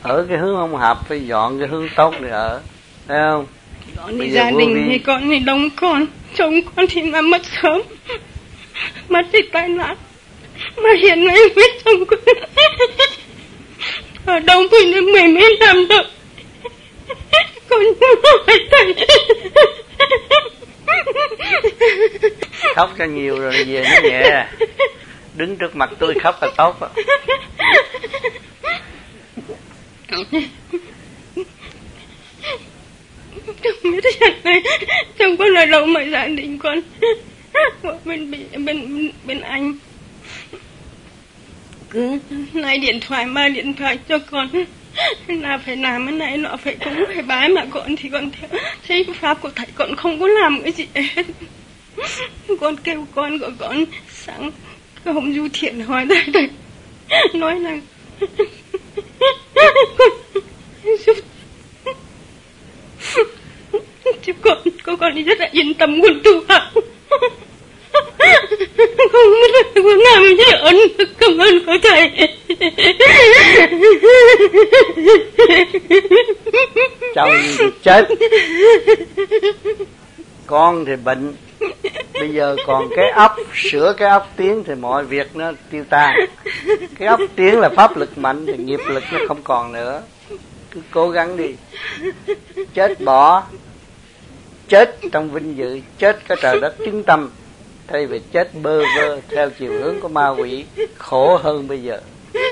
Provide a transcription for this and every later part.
ở cái hướng không hợp, phải dọn cái hướng tốt để ở, thấy không? Dọn thì gia đình thì con thì đông con, chồng con thì mà mất sớm, mất vì tai nạn, mà hiện nay biết chồng con ở đông quỳnh được 10 mấy năm rồi, con phải thầy. Khóc cho nhiều rồi về nó nhẹ, đứng trước mặt tôi khóc là tốt đó. Chồng con là đâu mà gia đình con bên anh cứ nay điện thoại mà điện thoại cho con là phải làm cái này nọ, phải cúng phải bái, mà con thì con theo thấy pháp của thầy, con không có làm cái gì hết. Con kêu con của con sáng hôm Du Thiện hỏi thầy nói là giúp chứ con thì rất là yên tâm con tu học. Không biết con làm gì ơn, cảm ơn của thầy. Chồng thì chết, con thì bệnh, bây giờ còn cái óc, sửa cái óc tiến thì mọi việc nó tiêu tan. Cái óc tiến là pháp lực mạnh thì nghiệp lực nó không còn nữa. Cứ cố gắng đi. Chết bỏ, chết trong vinh dự, chết có trời đất chứng tâm, thay vì chết bơ vơ theo chiều hướng của ma quỷ, khổ hơn bây giờ.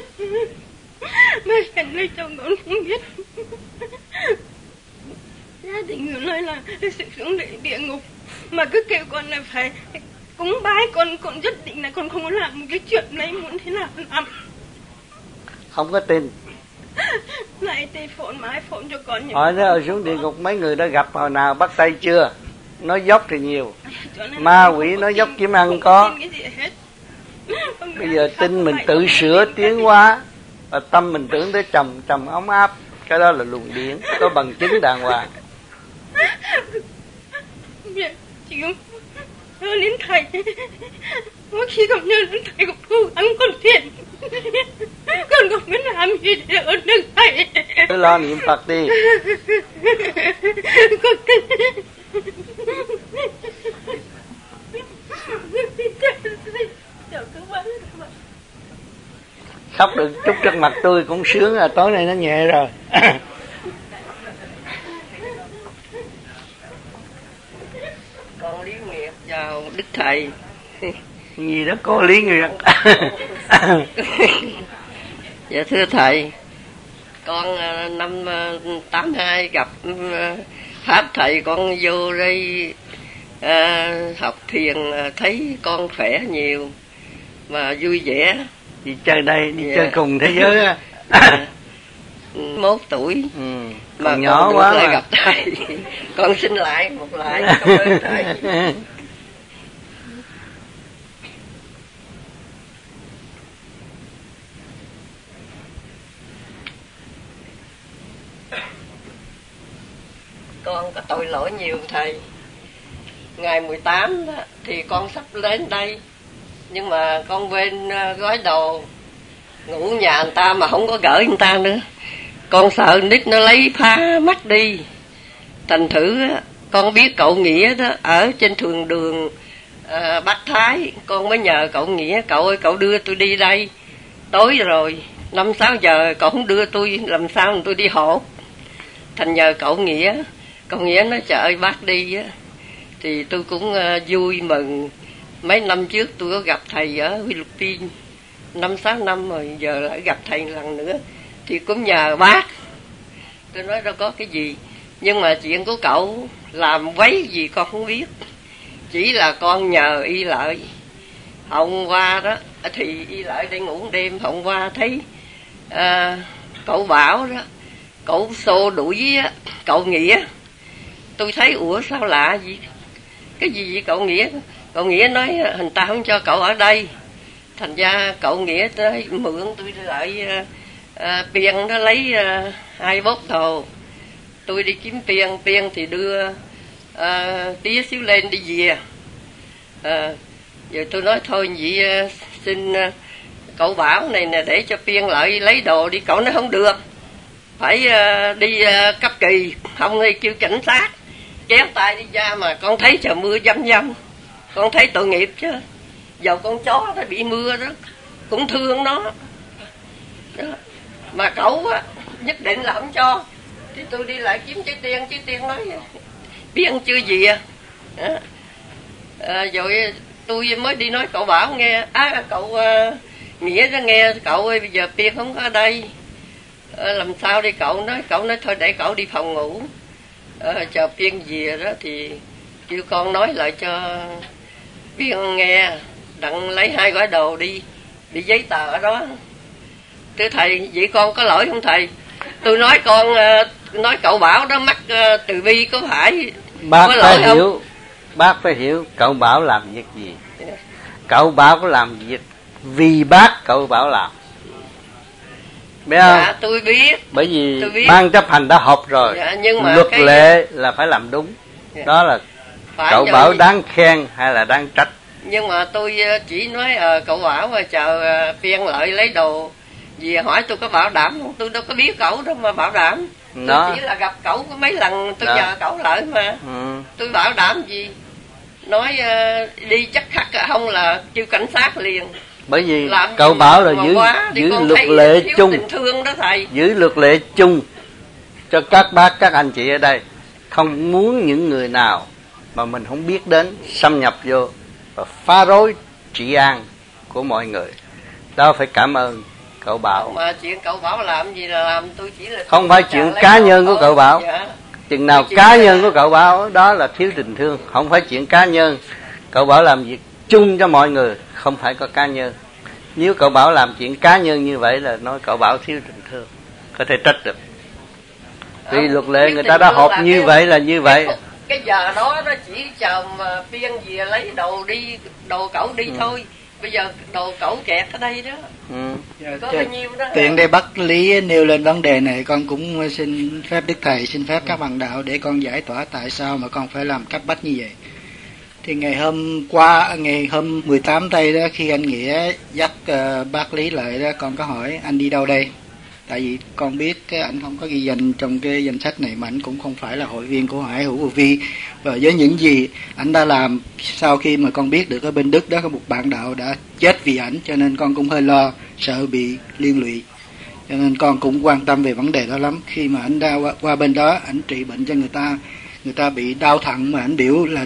Mà hiện nay chồng con không biết, gia đình người nói là sự xuống địa ngục, mà cứ kêu con là phải cúng bái, con nhất định là con không có làm một cái chuyện đấy, muốn thế nào làm. Không có tin. Này thì phone cho con. Hỏi nó ở xuống địa ngục mấy người đã gặp hồi nào bắt tay chưa? Nói dốc thì nhiều, ma quỷ nói dốc kiếm ăn có. Bây giờ tin mình tự sửa tiến hóa, và tâm mình tưởng tới trầm ấm áp, cái đó là luồng điển, có bằng chứng đàng hoàng. Chị không nhớ đến thầy, mỗi khi không nhớ đến thầy cũng cố gắng con thiện, con không biết làm gì để ơn được thầy. Cứ lo niệm Phật đi. Khóc được chút trước mặt tôi cũng sướng rồi, tối nay nó nhẹ rồi. Con Lý Nguyệt chào Đức Thầy. Gì đó cô Lý Nguyệt. Dạ thưa Thầy, con năm 82 gặp Pháp Thầy, con vô đây học thiền, thấy con khỏe nhiều mà vui vẻ. Đi chơi đây, đi chơi cùng thế giới á. 1 tuổi mà còn nhỏ quá lại mà. gặp thầy. Con xin lại một lại, cảm ơn thầy. Con có tội lỗi nhiều thầy. Ngày 18 đó, thì con sắp đến đây, nhưng mà con quên gói đồ, ngủ nhà người ta mà không có gửi người ta nữa. Con sợ nít nó lấy phá mất đi. Thành thử con biết cậu Nghĩa đó ở trên thường đường Bắc Thái, con mới nhờ cậu Nghĩa, cậu ơi cậu đưa tôi đi đây. Tối rồi 5-6 giờ cậu không đưa tôi, làm sao mà tôi đi hộ. Thành nhờ cậu Nghĩa nói trời ơi bác đi á, thì tôi cũng vui mừng. Mấy năm trước tôi có gặp thầy ở Philippines, 5-6 năm rồi, giờ lại gặp thầy lần nữa, thì cũng nhờ bác. Tôi nói đâu có cái gì, nhưng mà chuyện của cậu làm quấy gì con không biết, chỉ là con nhờ Y Lợi. Hôm qua đó thì Y Lợi đi ngủ đêm, hôm qua thấy cậu Bảo đó, cậu xô đuổi cậu Nghĩa. Tôi thấy ủa sao lạ gì, cái gì vậy cậu Nghĩa? Cậu Nghĩa nói người ta không cho cậu ở đây, thành ra cậu Nghĩa tới mượn tôi lại Piên nó lấy 2 bóp đồ. Tôi đi kiếm Piên thì đưa tía xíu lên đi về. Giờ tôi nói thôi vậy xin cậu Bảo này nè để cho Piên lại lấy đồ đi. Cậu nói không được, phải đi cấp kỳ, không thì kêu cảnh sát kéo tay đi ra. Mà con thấy trời mưa dăm dăm, con thấy tội nghiệp chứ. Dầu con chó nó bị mưa đó cũng thương nó đó. Mà cậu á nhất định là không cho, thì tôi đi lại kiếm Chứ Tiên nói biết ăn chưa gì rồi tôi mới đi nói cậu Bảo nghe, cậu Nghĩa nó nghe, cậu ơi bây giờ Tiên không có ở đây, làm sao đi cậu nói thôi để cậu đi phòng ngủ, chờ Tiên về đó thì kêu con nói lại cho Tiên nghe, đặng lấy 2 gói đồ đi giấy tờ ở đó. Thưa thầy, vậy con có lỗi không thầy? Tôi nói con nói cậu Bảo đó mắc từ bi có phải bác có phải lỗi không? hiểu, bác phải hiểu cậu Bảo làm việc gì. Cậu Bảo có làm việc vì bác cậu Bảo làm, biết không? Dạ tôi biết. Bởi vì ban chấp hành đã họp rồi, dạ, nhưng mà luật lệ là phải làm đúng. Dạ. Đó là phải cậu Bảo đáng khen hay là đáng trách? Nhưng mà tôi chỉ nói cậu Bảo mà chờ Phiên Lợi lấy đồ vì hỏi tôi có bảo đảm không, tôi đâu có biết cậu đâu mà bảo đảm. Tôi chỉ là gặp cậu có mấy lần tôi nhờ cậu Lợi mà. Tôi bảo đảm gì, nói đi chắc khắc không là kêu cảnh sát liền. Bởi vì cậu Bảo là giữ luật lệ chung, giữ luật lệ chung cho các bác các anh chị ở đây, không muốn những người nào mà mình không biết đến xâm nhập vô và phá rối trị an của mọi người. Đó phải cảm ơn cậu Bảo. Mà chuyện cậu Bảo làm gì là làm, tôi chỉ là không phải chuyện cá nhân của cậu Bảo. Dạ. Chừng nào cá nhân của cậu Bảo đó là thiếu tình thương, không phải chuyện cá nhân. Cậu Bảo làm việc chung cho mọi người, không phải có cá nhân. Nếu cậu Bảo làm chuyện cá nhân như vậy là nói cậu Bảo thiếu tình thương, có thể trách được. Vì luật lệ người ta đã họp như vậy là như vậy. Cái giờ đó nó chỉ chờ mà Phiên về lấy đồ cậu đi thôi. Bây giờ đồ cậu kẹt ở đây đó. Có bao nhiêu đó. Tiện đây bác Lý nêu lên vấn đề này, con cũng xin phép Đức Thầy, xin phép các bạn đạo để con giải tỏa tại sao mà con phải làm cấp bách như vậy. Thì ngày hôm 18 tây đó, khi anh Nghĩa dắt bác Lý lại đó, con có hỏi anh đi đâu đây. Tại vì con biết cái anh không có ghi danh trong cái danh sách này, mà anh cũng không phải là hội viên của Hải Hữu Vô Vi. Và với những gì anh đã làm, sau khi mà con biết được ở bên Đức đó có một bạn đạo đã chết vì ảnh, cho nên con cũng hơi lo, sợ bị liên lụy. Cho nên con cũng quan tâm về vấn đề đó lắm. Khi mà anh đã qua bên đó, ảnh trị bệnh cho người ta bị đau thận, mà ảnh biểu là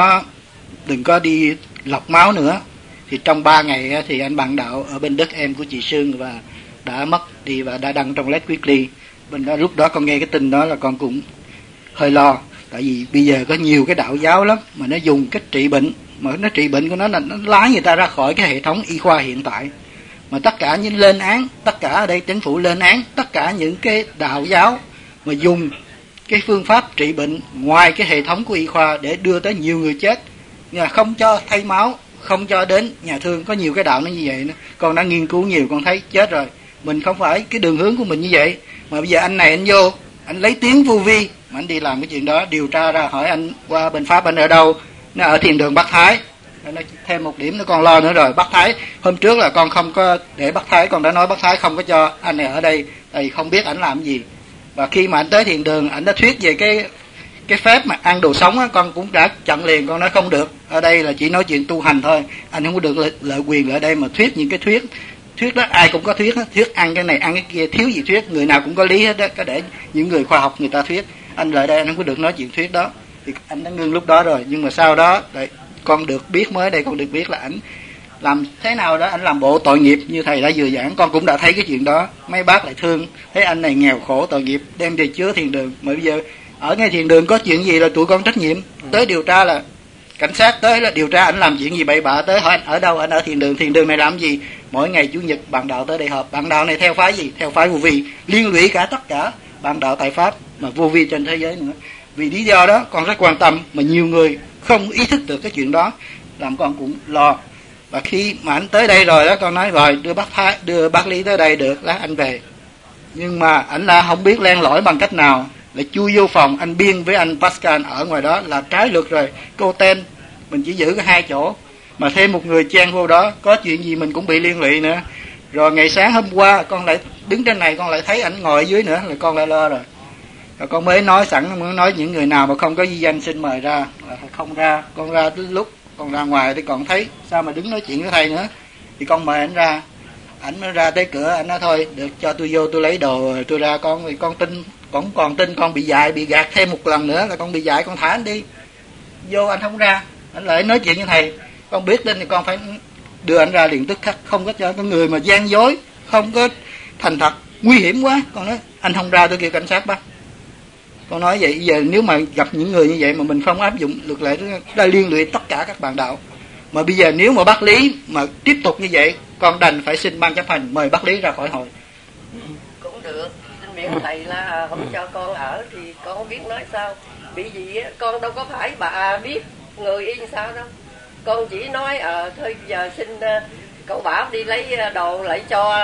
đừng có đi lọc máu nữa. Thì trong 3 ngày thì anh bạn đạo ở bên Đức, em của chị Sương và đã mất đi và đã đăng trong Let's Weekly bên đó. Lúc đó con nghe cái tin đó là con cũng hơi lo, tại vì bây giờ có nhiều cái đạo giáo lắm mà nó dùng cách trị bệnh, mà nó trị bệnh của nó là nó lái người ta ra khỏi cái hệ thống y khoa hiện tại. Mà tất cả những lên án, tất cả ở đây chính phủ lên án tất cả những cái đạo giáo mà dùng cái phương pháp trị bệnh ngoài cái hệ thống của y khoa để đưa tới nhiều người chết, không cho thay máu, không cho đến nhà thương. Có nhiều cái đạo nó như vậy nữa. Con đã nghiên cứu nhiều, con thấy chết rồi. Mình không phải cái đường hướng của mình như vậy. Mà bây giờ anh này anh vô, anh lấy tiếng vô vi mà anh đi làm cái chuyện đó. Điều tra ra hỏi anh qua bên Pháp anh ở đâu, nó ở thiền đường Bắc Thái. Nó thêm một điểm nữa con lo nữa rồi. Bắc Thái, hôm trước là con không có để Bắc Thái, con đã nói Bắc Thái không có cho anh này ở đây, tại vì không biết ảnh làm gì. Và khi mà anh tới thiền đường, anh đã thuyết về cái phép mà ăn đồ sống á, con cũng đã chặn liền, con nói không được. Ở đây là chỉ nói chuyện tu hành thôi, anh không có được lợi quyền ở đây mà thuyết những cái thuyết đó. Ai cũng có thuyết đó, thuyết ăn cái này ăn cái kia, thiếu gì thuyết, người nào cũng có lý hết đó. Có để những người khoa học người ta thuyết, anh lại đây anh không có được nói chuyện thuyết đó. Thì anh đã ngưng lúc đó rồi. Nhưng mà sau đó con được biết, mới đây con được biết là ảnh làm thế nào đó, anh làm bộ tội nghiệp như thầy đã vừa giảng. Con cũng đã thấy cái chuyện đó. Mấy bác lại thương, thấy anh này nghèo khổ tội nghiệp, đem về chứa thiền đường. Mà bây giờ ở ngay thiền đường có chuyện gì là tụi con trách nhiệm. Tới điều tra là cảnh sát tới là điều tra anh làm chuyện gì bậy bạ, tới hỏi anh ở đâu, anh ở thiền đường này làm gì. Mỗi ngày chủ nhật bạn đạo tới đây họp. Bạn đạo này theo phái gì? Theo phái Vô Vi, liên lụy cả tất cả bạn đạo tại Pháp mà Vô Vi trên thế giới nữa. Vì lý do đó con rất quan tâm, mà nhiều người không ý thức được cái chuyện đó, làm con cũng lo. Và khi mà anh tới đây rồi đó, con nói rồi đưa bác Lý tới đây được, lát anh về. Nhưng mà anh là không biết len lỏi bằng cách nào, lại chui vô phòng anh biên với anh Pascal ở ngoài đó là trái luật rồi. Cô tên mình chỉ giữ có 2 chỗ, mà thêm một người chen vô đó, có chuyện gì mình cũng bị liên lụy nữa. Rồi ngày sáng hôm qua con lại đứng trên này con lại thấy ảnh ngồi ở dưới nữa là con lại lo rồi. Rồi con mới nói sẵn, muốn nói những người nào mà không có ghi danh xin mời ra, là không ra. Con ra tới lúc con ra ngoài thì còn thấy sao mà đứng nói chuyện với thầy nữa, thì con mời ảnh ra. Ảnh mới ra tới cửa, ảnh nói thôi được, cho tôi vô tôi lấy đồ rồi tôi ra. Con thì con tin, còn tin con bị dạy bị gạt thêm một lần nữa là con bị dạy, con thả anh đi. Vô anh không ra, anh lại nói chuyện với thầy. Con biết tin thì con phải đưa anh ra liền tức khắc, không có cho con người mà gian dối, không có thành thật, nguy hiểm quá. Con nói anh không ra tôi kêu cảnh sát bắt. Con nói vậy, giờ nếu mà gặp những người như vậy mà mình không áp dụng luật lệ đã liên lụy tất cả các bạn đạo. Mà bây giờ nếu mà bác Lý mà tiếp tục như vậy, con đành phải xin ban chấp hành mời bác Lý ra khỏi hội. Cũng được, xin miệng thầy là không cho con ở thì con không biết nói sao. Bị gì con đâu có phải bà biết người yên sao đâu. Con chỉ nói thôi giờ xin cậu Bảo đi lấy đồ lại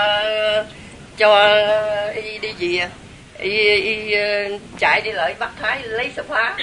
cho y đi gì y chạy đi lại Bắc Thái lấy sập phá.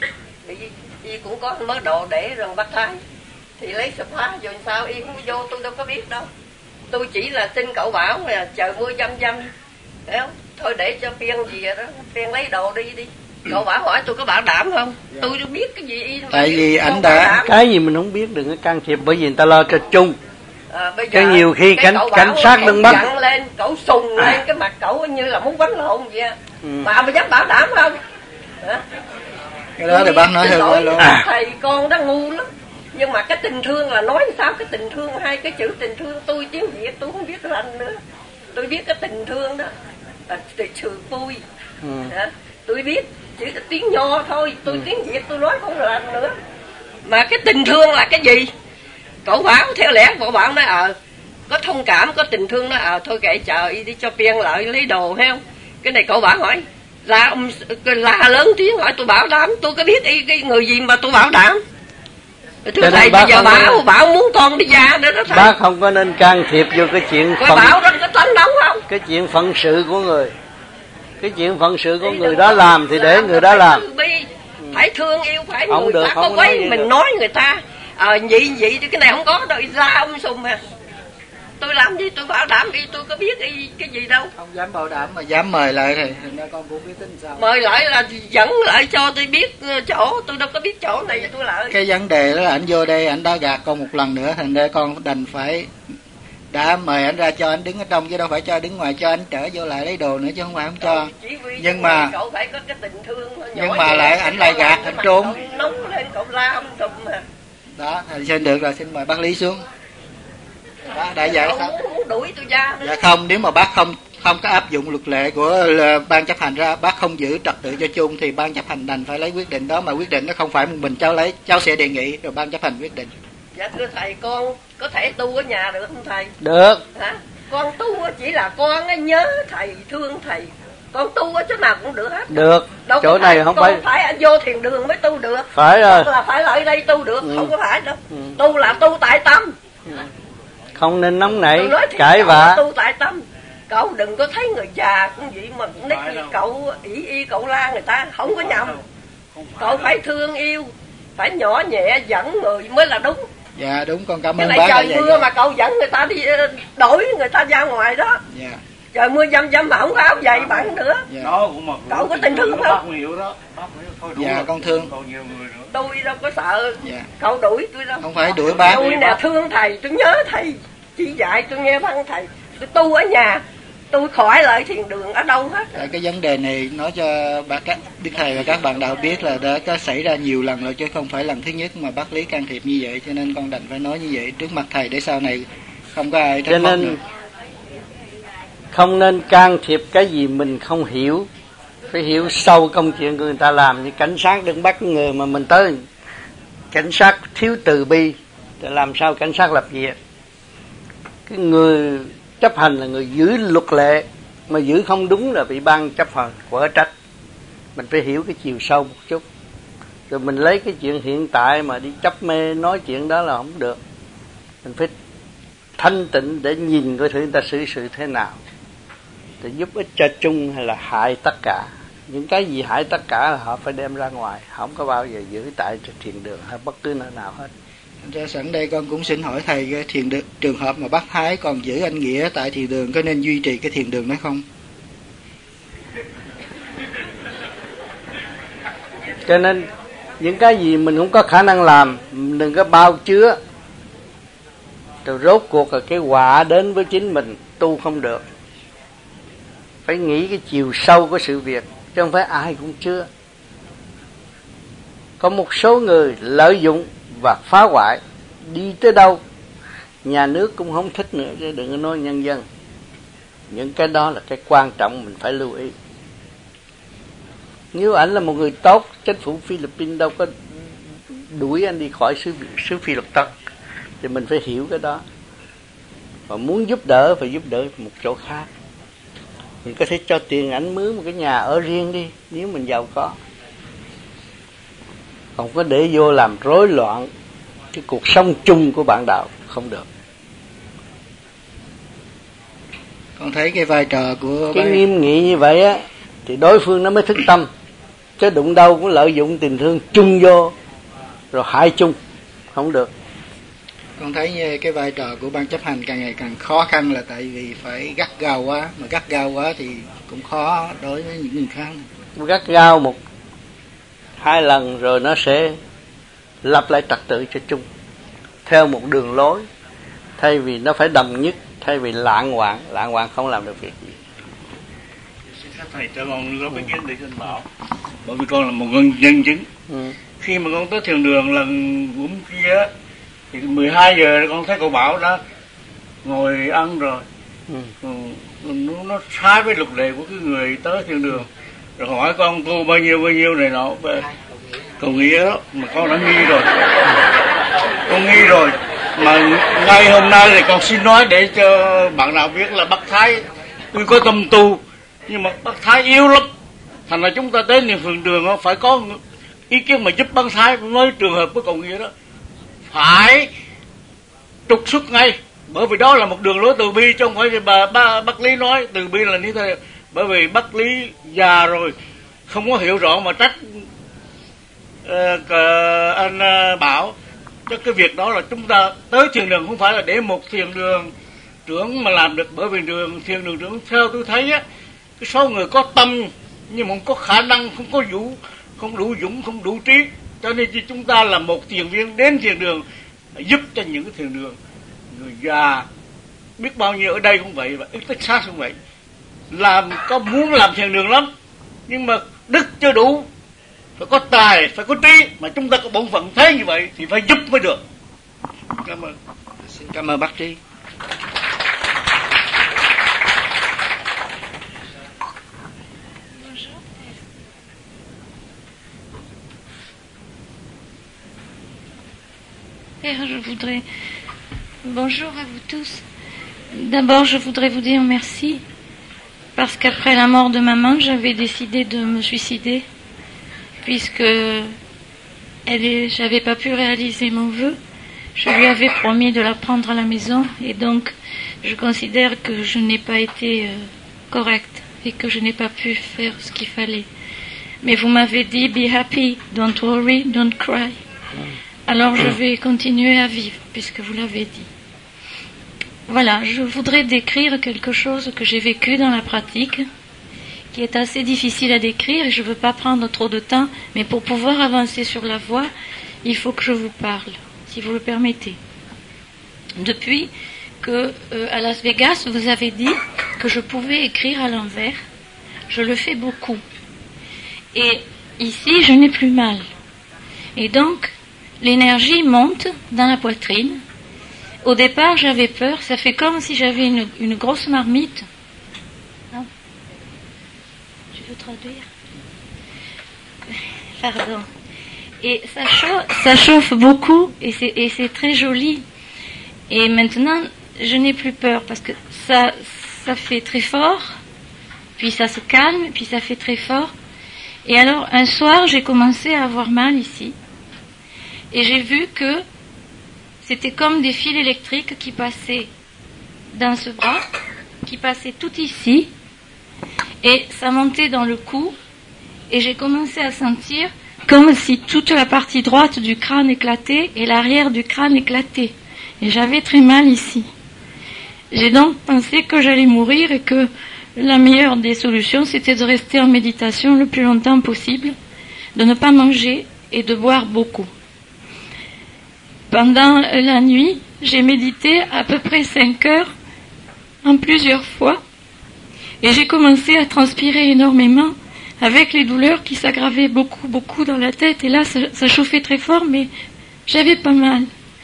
Y cũng có mớ đồ để rồi Bắc Thái thì lấy sập phá rồi sao y không vô, tôi đâu có biết đâu. Tôi chỉ là xin cậu Bảo là trời mưa dăm hiểu không? Thôi để cho Phiên gì đó, Phiên lấy đồ đi. Cậu Bảo hỏi tôi có bảo đảm không? Tôi đâu biết cái gì y. Tại vì ảnh đã cái gì mình không biết đừng có can thiệp, bởi vì người ta lo cho chung. Bây Cái giờ, nhiều khi cảnh sát đứng bắt dặn lên, cậu sùng lên cái mặt cậu như là muốn quánh lộn vậy. Bà mà dám bảo đảm không? Hả? Cái đó thì bác nói hơi luôn. Thầy con đó ngu lắm. Nhưng mà cái tình thương là nói sao, cái tình thương, hai cái chữ tình thương tôi tiếng Việt tôi không biết rành nữa. Tôi biết cái tình thương đó là sự vui. Tôi biết chỉ cái tiếng Nho thôi, tôi tiếng Việt tôi nói không rành nữa. Mà cái tình thương là cái gì? Cậu Bảo theo lẽ cậu Bảo nói có thông cảm, có tình thương, nói thôi kệ chờ đi cho Phiên lại lấy đồ hay không. Cái này cậu Bảo hỏi là lớn tiếng hỏi tôi bảo đảm, tôi có biết cái người gì mà tôi bảo đảm. Thưa thầy bây giờ Bảo muốn con đi ra nữa đó thầy. Bác không có nên can thiệp vô cái chuyện Bảo đó có tánh nóng không? Cái chuyện phận sự của người. Cái chuyện phận sự của người đó làm thì để người đó làm. Phải thương yêu, phải người ta có quấy mình nói người ta vậy thì cái này không có đâu, ra ông sùng à. Tôi làm gì tôi bảo đảm đi, tôi có biết cái gì đâu. Không dám bảo đảm mà dám mời lại thì con cũng biết tính sao. Mời lại là dẫn lại cho tôi biết chỗ, tôi đâu có biết chỗ này tôi lại. Cái vấn đề đó là anh vô đây anh đã gạt con một lần nữa, thành ra con đành phải đã mời anh ra cho anh đứng ở trong chứ đâu phải cho đứng ngoài, cho anh trở vô lại lấy đồ nữa chứ không phải không cho. Nhưng mà cậu phải có cái tình thương. Nhưng mà lại ảnh lại gạt anh trốn. Nóng lên cậu la ông sùng mà. Đó, thì xin được rồi, xin mời bác Lý xuống. Đó, đã vậy sao? Muốn đuổi tôi ra. Dạ không, nếu mà bác không có áp dụng luật lệ của ban chấp hành ra, bác không giữ trật tự cho chung thì ban chấp hành đành phải lấy quyết định đó, mà quyết định nó không phải một mình cháu sẽ đề nghị rồi ban chấp hành quyết định. Dạ thưa thầy, con có thể tu ở nhà được không thầy? Được. Hả? Con tu chỉ là con nhớ thầy, thương thầy. Con tu ở chỗ nào cũng được hết. Được. Đâu chỗ này không phải vô thiền đường mới tu được. Phải rồi. Là phải lại đây tu được, không có phải đâu. Tu là tu tại tâm. Không nên nóng nảy, cãi vã. Tu tại tâm. Cậu đừng có thấy người già cũng vậy mà cũng nít như cậu cậu la người ta, không có nhầm. Cậu phải thương yêu, phải nhỏ nhẹ dẫn người mới là đúng. Dạ đúng, con cảm ơn bác. Cái này trời mưa mà cậu dẫn người ta đi đổi người ta ra ngoài đó. Dạ. Trời mưa dăm mà không có áo giày bận nữa. Dạ. Cậu có tình thương không? Dạ con thương. Tôi đâu có sợ. Dạ. Cậu đuổi tôi đâu. Không phải đuổi bác. Tôi nè thương thầy, tôi nhớ thầy chỉ dạy, tôi nghe văn thầy. Tôi tu ở nhà, tôi khỏi lại thiền đường ở đâu hết. Cái vấn đề này nói cho các đức thầy và các bạn đạo biết là đã có xảy ra nhiều lần rồi chứ không phải lần thứ nhất mà bác Lý can thiệp như vậy, cho nên con đành phải nói như vậy trước mặt thầy để sau này không có ai trách móc nữa. Không nên can thiệp cái gì mình không hiểu, phải hiểu sâu công chuyện của người ta làm. Như cảnh sát đừng bắt người mà mình tới, cảnh sát thiếu từ bi thì làm sao cảnh sát lập việc. Cái người chấp hành là người giữ luật lệ, mà giữ không đúng là bị ban chấp hành quở trách. Mình phải hiểu cái chiều sâu một chút, rồi mình lấy cái chuyện hiện tại mà đi chấp mê nói chuyện đó là không được. Mình phải thanh tịnh để nhìn coi thử người ta xử sự thế nào, để giúp ích cho chung hay là hại tất cả. Những cái gì hại tất cả là họ phải đem ra ngoài, không có bao giờ giữ tại thiền đường hay bất cứ nơi nào hết. Ra sẵn đây con cũng xin hỏi thầy cái thiền đường, trường hợp mà bác Thái còn giữ anh Nghĩa tại thiền đường có nên duy trì cái thiền đường đó không? Cho nên những cái gì mình không có khả năng làm, đừng có bao chứa. Rồi rốt cuộc là cái quả đến với chính mình, tu không được. Phải nghĩ cái chiều sâu của sự việc, chứ không phải ai cũng chứa. Có một số người lợi dụng và phá hoại, đi tới đâu nhà nước cũng không thích nữa, chứ đừng có nói nhân dân. Những cái đó là cái quan trọng mình phải lưu ý. Nếu anh là một người tốt, chính phủ Philippines đâu có đuổi anh đi khỏi xứ Phi Luật Tân, thì mình phải hiểu cái đó. Và muốn giúp đỡ phải giúp đỡ một chỗ khác. Mình có thể cho tiền anh mướn một cái nhà ở riêng đi, nếu mình giàu có. Không có để vô làm rối loạn cái cuộc sống chung của bạn đạo, không được. Con thấy cái vai trò của cái nghiêm nghị như vậy á, thì đối phương nó mới thức tâm. Chứ đụng đâu cũng lợi dụng tình thương chung vô, rồi hại chung, không được. Con thấy như cái vai trò của ban chấp hành càng ngày càng khó khăn là tại vì phải gắt gao quá, mà gắt gao quá thì cũng khó đối với những người khác. Gắt gao 1-2 lần rồi nó sẽ lập lại trật tự cho chung, theo một đường lối, thay vì nó phải đồng nhất, thay vì lạng hoạn không làm được việc gì. Xin phép thầy cho con có ý kiến để xin bảo, bởi vì con là một nhân chứng. Khi mà con tới thiền đường lần cũng kia thì 12 giờ con thấy cậu Bảo đã ngồi ăn rồi. Nó sai với luật lệ của cái người tới thiền đường. Rồi hỏi con tu bao nhiêu này nọ về cầu nghĩa đó, mà con đã nghi rồi. Con nghi rồi. Mà ngay hôm nay thì con xin nói để cho bạn nào biết là bác Thái tôi có tâm tu, nhưng mà bác Thái yếu lắm. Thành ra chúng ta đến niệm phượng đường đó, phải có ý kiến mà giúp bác Thái. Nói trường hợp với cầu nghĩa đó phải trục xuất ngay, bởi vì đó là một đường lối từ bi, chứ không phải như bác Lý nói từ bi là như thế. Bởi vì bác Lý già rồi không có hiểu rõ mà trách anh Bảo. Chứ cái việc đó là chúng ta tới thiền đường không phải là để một thiền đường trưởng mà làm được, bởi vì thiền đường trưởng theo tôi thấy á, cái số người có tâm nhưng mà không có khả năng, không có không đủ dũng, không đủ trí. Cho nên chúng ta là một thiền viên đến thiền đường giúp cho những cái thiền đường người già biết bao nhiêu ở đây cũng vậy, và ít Texas cũng vậy, có muốn làm thiền đường lắm nhưng mà đức chưa đủ, phải có tài, phải có trí, mà chúng ta có bổn phận thế như vậy thì phải giúp mới được. Cảm ơn. Xin cảm ơn bác Trí. Bonjour à vous tous. D'abord, je voudrais vous dire merci, parce qu'après la mort de maman, j'avais décidé de me suicider, puisque j'avais pas pu réaliser mon vœu. Je lui avais promis de la prendre à la maison, et donc je considère que je n'ai pas été correcte, et que je n'ai pas pu faire ce qu'il fallait. Mais vous m'avez dit, be happy, don't worry, don't cry. Alors je vais continuer à vivre, puisque vous l'avez dit. Voilà, je voudrais décrire quelque chose que j'ai vécu dans la pratique, qui est assez difficile à décrire, et je ne veux pas prendre trop de temps, mais pour pouvoir avancer sur la voie, il faut que je vous parle, si vous le permettez. Depuis que à Las Vegas, vous avez dit que je pouvais écrire à l'envers, je le fais beaucoup. Et ici, je n'ai plus mal. Et donc, l'énergie monte dans la poitrine. Au départ, j'avais peur, ça fait comme si j'avais une grosse marmite. Non? Tu veux traduire? Pardon. Et ça chauffe beaucoup, et c'est très joli. Et maintenant, je n'ai plus peur, parce que ça fait très fort, puis ça se calme, puis ça fait très fort. Et alors, un soir, j'ai commencé à avoir mal ici. Et j'ai vu que c'était comme des fils électriques qui passaient dans ce bras, qui passaient tout ici, et ça montait dans le cou, et j'ai commencé à sentir comme si toute la partie droite du crâne éclatait et l'arrière du crâne éclatait. Et j'avais très mal ici. J'ai donc pensé que j'allais mourir et que la meilleure des solutions, c'était de rester en méditation le plus longtemps possible, de ne pas manger et de boire beaucoup. Pendant la nuit, j'ai médité à peu près 5 heures en plusieurs fois et j'ai commencé à transpirer énormément avec les douleurs qui s'aggravaient beaucoup dans la tête. Et là, ça chauffait très fort, mais j'avais pas mal.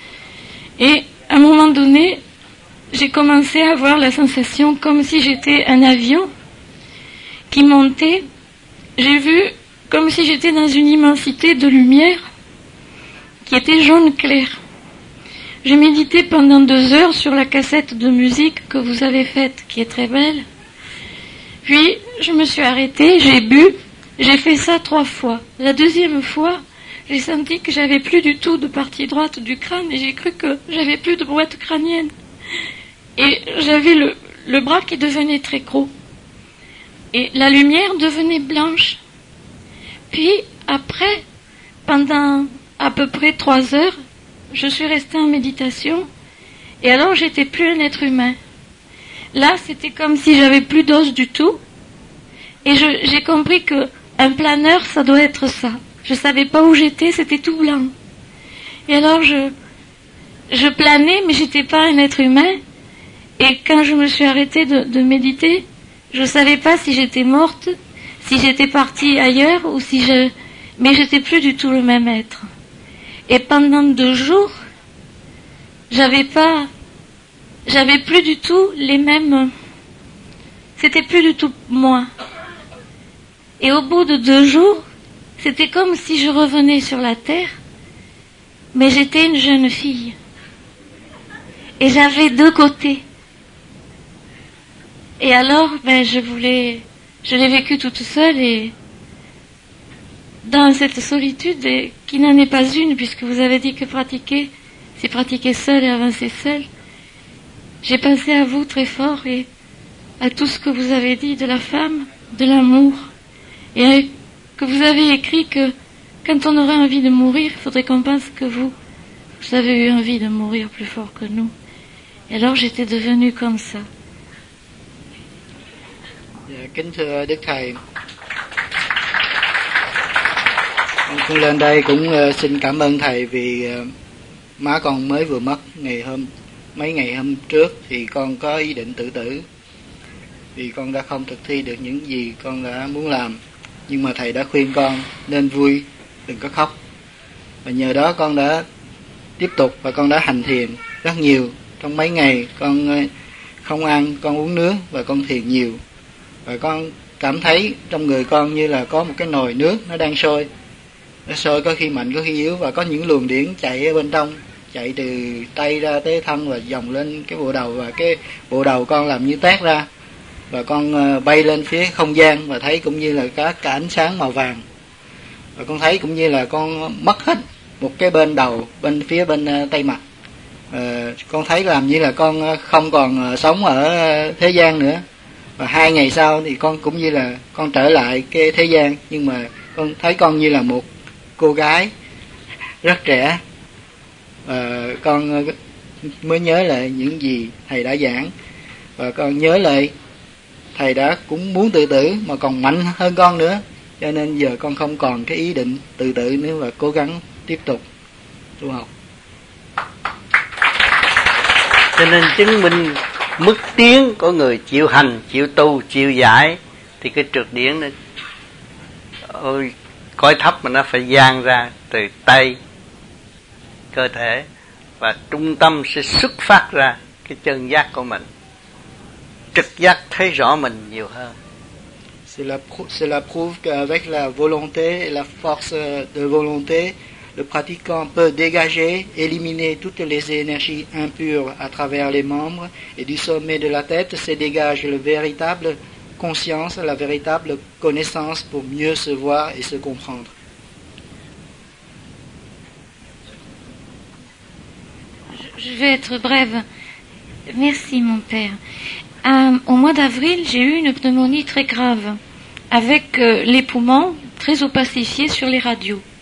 Et à un moment donné, j'ai commencé à avoir la sensation comme si j'étais un avion qui montait. J'ai vu comme si j'étais dans une immensité de lumière qui était jaune clair. J'ai médité pendant 2 heures sur la cassette de musique que vous avez faite, qui est très belle. Puis, je me suis arrêtée, j'ai bu, j'ai fait ça 3 fois. La deuxième fois, j'ai senti que j'avais plus du tout de partie droite du crâne et j'ai cru que j'avais plus de boîte crânienne. Et j'avais le bras qui devenait très gros. Et la lumière devenait blanche. Puis, après, pendant à peu près 3 heures, je suis restée en méditation. Et alors, j'étais plus un être humain. Là, c'était comme si j'avais plus d'os du tout. Et j'ai compris que un planeur, ça doit être ça. Je savais pas où j'étais, c'était tout blanc. Et alors, je planais, mais j'étais pas un être humain. Et quand je me suis arrêtée de méditer, je savais pas si j'étais morte, si j'étais partie ailleurs, ou si mais j'étais plus du tout le même être. Et pendant 2 jours, j'avais plus du tout les mêmes, c'était plus du tout moi. Et au bout de 2 jours, c'était comme si je revenais sur la terre, mais j'étais une jeune fille. Et j'avais 2 côtés. Et alors, je l'ai vécu toute seule et dans cette solitude, et qui n'en est pas une, puisque vous avez dit que pratiquer, c'est pratiquer seul et avancer seul. J'ai pensé à vous très fort et à tout ce que vous avez dit de la femme, de l'amour, et que vous avez écrit que quand on aurait envie de mourir, il faudrait qu'on pense que vous avez eu envie de mourir plus fort que nous. Et alors j'étais devenue comme ça. Kính thưa Đức Thầy, con lên đây cũng xin cảm ơn Thầy vì má con mới vừa mất mấy ngày hôm trước thì con có ý định tự tử vì con đã không thực thi được những gì con đã muốn làm, nhưng mà Thầy đã khuyên con nên vui, đừng có khóc, và nhờ đó con đã tiếp tục và con đã hành thiền rất nhiều. Trong mấy ngày con không ăn, con uống nước và con thiền nhiều, và con cảm thấy trong người con như là có một cái nồi nước nó đang sôi. Nó sôi có khi mạnh có khi yếu, và có những luồng điển chạy ở bên trong, chạy từ tay ra tới thân và dòng lên cái bộ đầu, và cái bộ đầu con làm như tét ra, và con bay lên phía không gian và thấy cũng như là có cả ánh sáng màu vàng, và con thấy cũng như là con mất hết một cái bên đầu, phía bên tay mặt. Con thấy làm như là con không còn sống ở thế gian nữa. Và 2 ngày sau thì con cũng như là con trở lại cái thế gian, nhưng mà con thấy con như là một cô gái rất trẻ. Con mới nhớ lại những gì Thầy đã giảng, và con nhớ lại Thầy đã cũng muốn tự tử mà còn mạnh hơn con nữa, cho nên giờ con không còn cái ý định tự tử nữa và cố gắng tiếp tục tu học. Cho nên chứng minh mức tiến của người chịu hành, chịu tu, chịu giải thì cái trượt điển nó cõi thấp mà nó phải dang ra từ tay, cơ thể, và trung tâm sẽ xuất phát ra cái chân giác của mình, trực giác thấy rõ mình nhiều hơn. Cela prouve qu'avec la volonté et la force de volonté, le pratiquant peut dégager, éliminer toutes les énergies impures à travers les membres, et du sommet de la tête se dégage la véritable conscience, la véritable connaissance pour mieux se voir et se comprendre. Je vais être brève. Merci mon père. Au mois d'avril, j'ai eu une pneumonie très grave, avec les poumons très opacifiés sur les radios.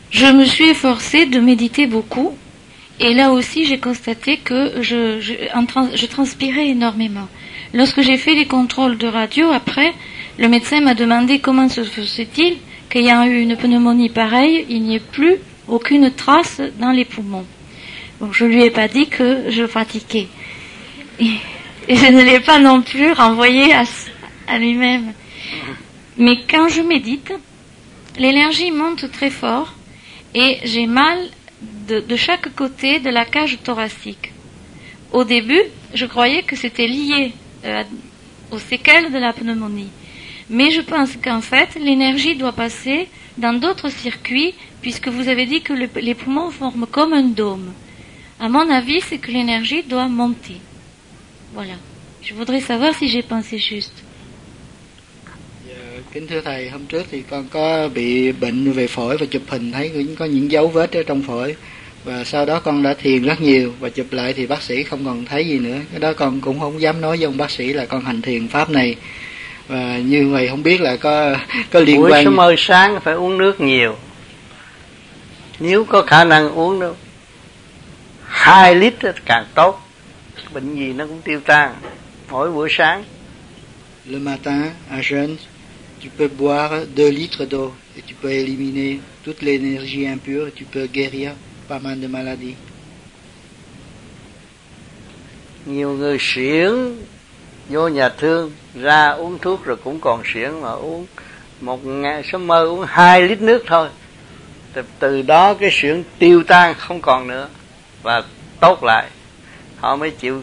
Je me suis efforcée de méditer beaucoup. Et là aussi, j'ai constaté que je transpirais énormément. Lorsque j'ai fait les contrôles de radio, après, le médecin m'a demandé comment se faisait-il qu'ayant eu une pneumonie pareille, il n'y ait plus aucune trace dans les poumons. Donc je lui ai pas dit que je pratiquais. Et je ne l'ai pas non plus renvoyé à lui-même. Mais quand je médite, l'énergie monte très fort et j'ai mal de chaque côté de la cage thoracique. Au début, je croyais que c'était lié aux séquelles de la pneumonie. Mais je pense qu'en fait, l'énergie doit passer dans d'autres circuits, puisque vous avez dit que les poumons forment comme un dôme. À mon avis, c'est que l'énergie doit monter. Voilà. Je voudrais savoir si j'ai pensé juste. Kính thưa Thầy, hôm trước thì con có bị bệnh về phổi và chụp hình thấy cũng có những dấu vết ở trong phổi. Và sau đó con đã thiền rất nhiều và chụp lại thì bác sĩ không còn thấy gì nữa. Cái đó con cũng không dám nói với ông bác sĩ là con hành thiền pháp này. Và như vậy không biết là có liên quan. Buổi sớm ơi sáng phải uống nước nhiều. Nếu có khả năng uống đâu 2 lít càng tốt. Bệnh gì nó cũng tiêu tan mỗi buổi sáng. Le matin à jeûne, tu peux boire 2 litres d'eau et tu peux éliminer toute l'énergie impure, tu peux guérir pas mal de maladies. Nhiều người xỉn vô nhà thương ra uống thuốc rồi cũng còn xỉn mà uống một ngày sớm mơ uống 2 lít nước thôi. Từ đó cái xỉn tiêu tan không còn nữa và tốt lại. Họ mới chịu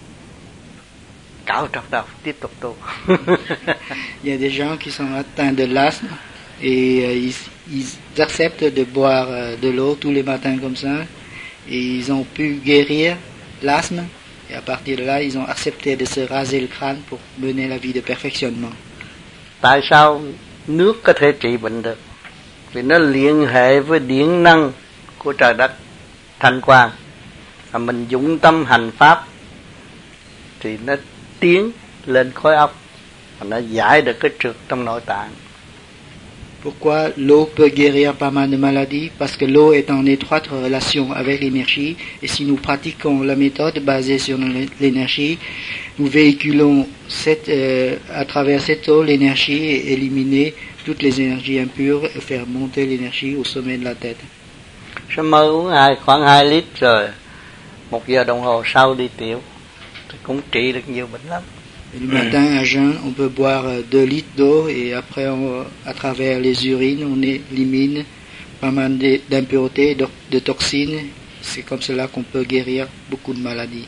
cạo trọc đầu tiếp tục tu. Il y a des gens qui sont atteints de l'asthme et ils acceptent de boire de l'eau tous les matins comme ça et ils ont pu guérir l'asthme et à partir de là ils ont accepté de se raser le crâne pour mener la vie de perfectionnement. Tại sao nước có thể trị bệnh được? Vì nó liên hệ với điển năng của trời đất thanh quang. Và mình dụng tâm hành pháp thì nó tiến lên khối óc và nó giải được cái trượt trong nội tạng. Pourquoi l'eau peut guérir pas mal de maladies? Parce que l'eau est en étroite relation avec l'énergie et si nous pratiquons la méthode basée sur l'énergie, nous véhiculons à travers cette eau l'énergie et éliminer toutes les énergies impures et faire monter l'énergie au sommet de la tête. Sớm mơ uống khoảng 2 lít rồi 1 giờ đồng hồ sau đi tiểu thì cũng trị được nhiều bệnh lắm. Le matin à jeûn, on peut boire 2 litres d'eau et après à travers les urines, on élimine pas mal d'impuretés, de toxines. C'est comme cela qu'on peut guérir beaucoup de maladies.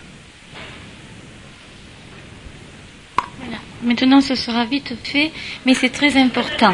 Voilà. Maintenant, ce sera vite fait, mais c'est très important.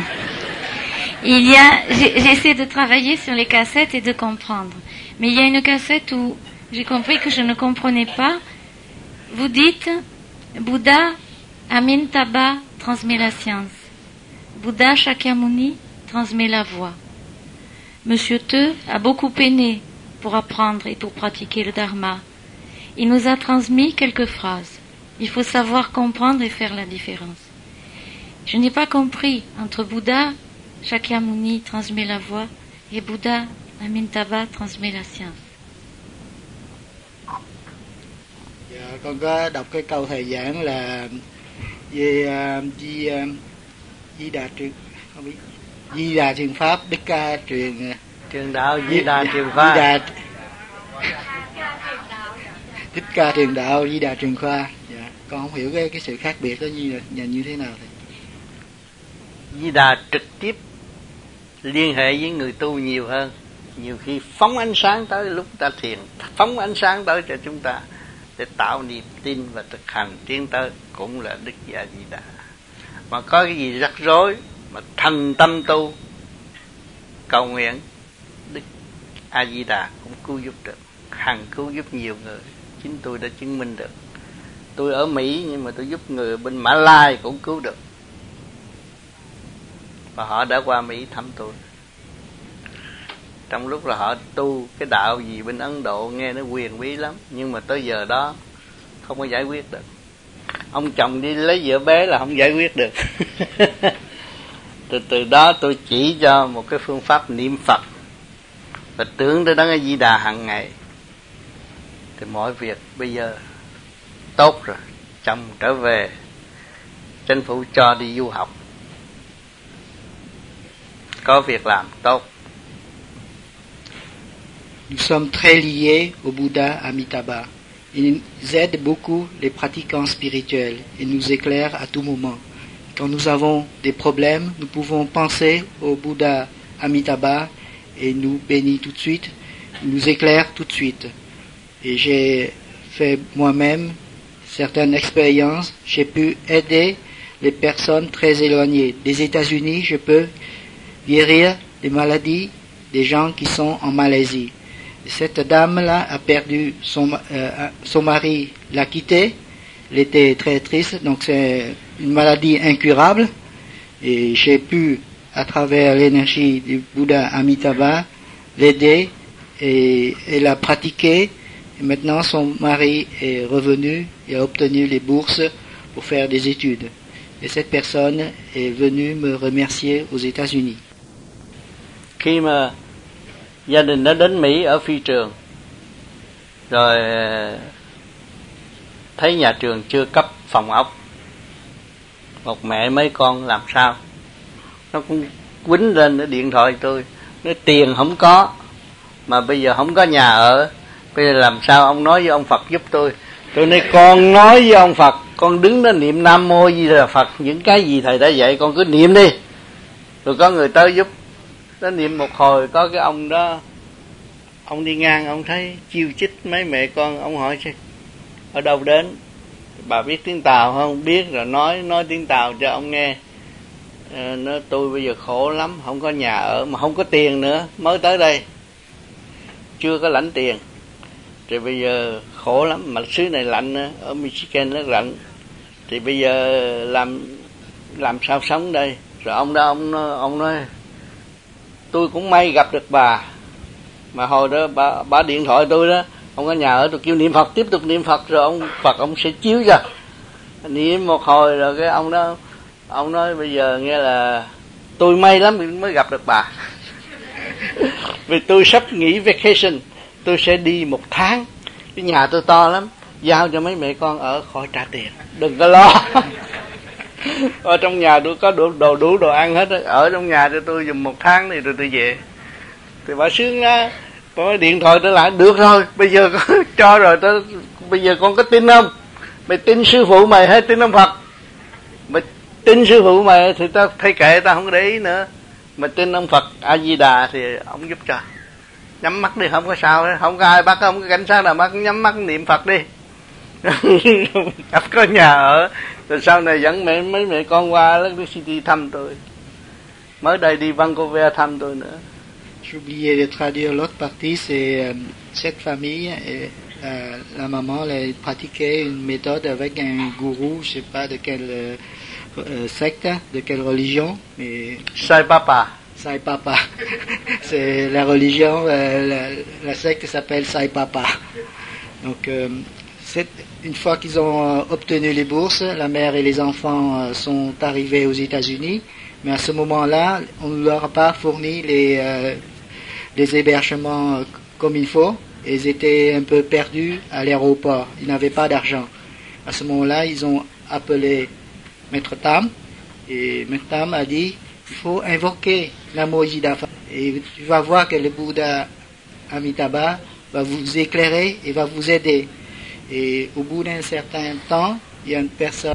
J'essaie de travailler sur les cassettes et de comprendre. Mais il y a une cassette où j'ai compris que je ne comprenais pas. Vous dites, Bouddha Amitabha transmet la science. Bouddha Shakyamuni transmet la voie. Monsieur Te a beaucoup peiné pour apprendre et pour pratiquer le Dharma. Il nous a transmis quelques phrases. Il faut savoir comprendre et faire la différence. Je n'ai pas compris entre Bouddha Shakyamuni transmet la voie et Bouddha Amitabha transmet la science. Con có đọc cái câu thầy giảng là về Di Đà truyền, không biết Di Đà truyền pháp, Đức Ca truyền đạo, Di Đà truyền pháp, Thích Ca truyền đạo, Di Đà truyền khoa. Dạ, con không hiểu cái sự khác biệt đó như thế nào thầy. Di Đà trực tiếp liên hệ với người tu nhiều hơn, nhiều khi phóng ánh sáng tới lúc ta thiền, phóng ánh sáng tới cho chúng ta để tạo niềm tin và thực hành tiến tới, cũng là Đức A Di Đà. Mà có cái gì rắc rối mà thành tâm tu cầu nguyện, Đức A Di Đà cũng cứu giúp được, hằng cứu giúp nhiều người. Chính tôi đã chứng minh được. Tôi ở Mỹ nhưng mà tôi giúp người bên Mã Lai cũng cứu được, và họ đã qua Mỹ thăm tôi. Trong lúc là họ tu cái đạo gì bên Ấn Độ nghe nó quyền bí lắm, nhưng mà tới giờ đó không có giải quyết được. Ông chồng đi lấy vợ bé là không giải quyết được. Từ đó tôi chỉ cho một cái phương pháp niệm Phật và tưởng tới Đấng A Di Đà hàng ngày, thì mọi việc bây giờ tốt rồi. Chồng trở về, chính phủ cho đi du học, có việc làm tốt. Nous sommes très liés au Bouddha Amitabha. Ils aident beaucoup les pratiquants spirituels et nous éclairent à tout moment. Quand nous avons des problèmes, nous pouvons penser au Bouddha Amitabha et nous bénit tout de suite, nous éclaire tout de suite. Et j'ai fait moi-même certaines expériences, j'ai pu aider les personnes très éloignées. Des États-Unis, je peux guérir des maladies des gens qui sont en Malaisie. Cette dame-là a perdu son mari, l'a quitté, elle était très triste, donc c'est une maladie incurable, et j'ai pu, à travers l'énergie du Bouddha Amitabha, l'aider, et elle a pratiqué, et maintenant son mari est revenu et a obtenu les bourses pour faire des études. Et cette personne est venue me remercier aux États-Unis. Khi mà gia đình đã đến Mỹ ở phi trường, rồi thấy nhà trường chưa cấp phòng ốc, một mẹ mấy con làm sao, nó cũng quýnh lên, nó điện thoại tôi, nói tiền không có, mà bây giờ không có nhà ở, bây giờ làm sao, ông nói với ông Phật giúp tôi. Tôi nói con nói với ông Phật, con đứng đó niệm Nam Mô Di Đà Phật, những cái gì thầy đã dạy con cứ niệm đi, rồi có người tới giúp. Nó niệm một hồi, có cái ông đó, ông đi ngang, ông thấy chiêu chích mấy mẹ con, ông hỏi ở đâu đến, bà biết tiếng Tàu không? Biết, rồi nói tiếng Tàu cho ông nghe. Nói tôi bây giờ khổ lắm, không có nhà ở mà không có tiền nữa, mới tới đây chưa có lãnh tiền, thì bây giờ khổ lắm, mà xứ này lạnh, ở Michigan nó lạnh, thì bây giờ làm sao sống đây. Rồi ông đó ông nói tôi cũng may gặp được bà, mà hồi đó bà điện thoại tôi đó, ông có nhà ở, tôi kêu niệm Phật, tiếp tục niệm Phật, rồi ông Phật ông sẽ chiếu cho. Niệm một hồi rồi cái ông đó, ông nói bây giờ nghe là tôi may lắm mới gặp được bà. Vì tôi sắp nghỉ vacation, tôi sẽ đi 1 tháng, cái nhà tôi to lắm, giao cho mấy mẹ con ở khỏi trả tiền, đừng có lo. Ở trong nhà tôi có đủ đồ ăn hết, ở trong nhà cho tôi dùm 1 tháng thì rồi tôi về. Thì bà sướng đó, bà nói điện thoại tôi lại, được rồi, bây giờ cho rồi, bây giờ con có tin không? Mày tin sư phụ mày hay tin ông Phật? Mày tin sư phụ mày thì tao thay kệ, tao không để ý nữa. Mày tin ông Phật A Di Đà thì ông giúp cho. Nhắm mắt đi, không có sao đấy, không có ai bắt, không có cảnh sát nào bắt, nhắm mắt niệm Phật đi. Có nhà ở. Rồi sau này dẫn mấy mẹ con qua Lake City thăm tôi. Mới đây đi Vancouver thăm tôi nữa. J'ai oublié de traduire l'autre partie, c'est cette famille, la maman elle a pratiqué une méthode avec un gourou, je sais pas de quelle secte, de quelle religion, mais Sai Papa. Sai Papa. C'est la religion, la secte s'appelle Sai Papa. Donc une fois qu'ils ont obtenu les bourses, la mère et les enfants sont arrivés aux États-Unis, mais à ce moment-là, on ne leur a pas fourni les hébergements comme il faut. Ils étaient un peu perdus à l'aéroport, ils n'avaient pas d'argent. À ce moment-là, ils ont appelé Maître Tam, et Maître Tam a dit, il faut invoquer Namo Jidapha, et tu vas voir que le Bouddha Amitabha va vous éclairer et va vous aider. Et au bout d'un certain temps, il y a une personne,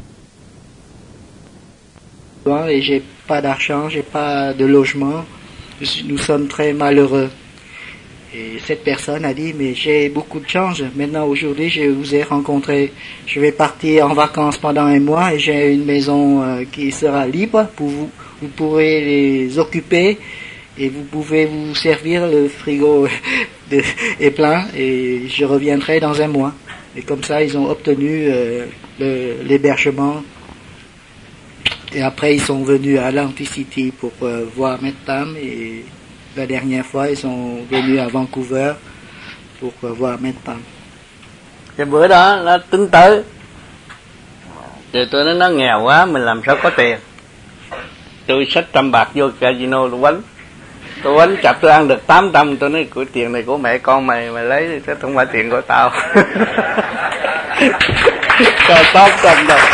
et j'ai pas d'argent, j'ai pas de logement, nous sommes très malheureux. Et cette personne a dit, mais j'ai beaucoup de chance, maintenant aujourd'hui je vous ai rencontré, je vais partir en vacances pendant 1 mois et j'ai une maison qui sera libre, pour vous pourrez les occuper et vous pouvez vous servir, le frigo est plein et je reviendrai dans 1 mois. Et comme ça, ils ont obtenu l'hébergement. Et après, ils sont venus à Atlantic City pour voir Maître Tam. Et la dernière fois, ils sont venus à Vancouver pour voir Maître Tam. Cái bữa đó, nó tính tới. Rồi tôi nói nó nghèo quá, mình làm sao có tiền. Tôi xách 100 bạc vô casino tôi quánh. Tôi đánh chập tôi ăn được 800, tôi nói của tiền này của mẹ con mày lấy đi, chứ không phải tiền của tao. Cho 800 đâu.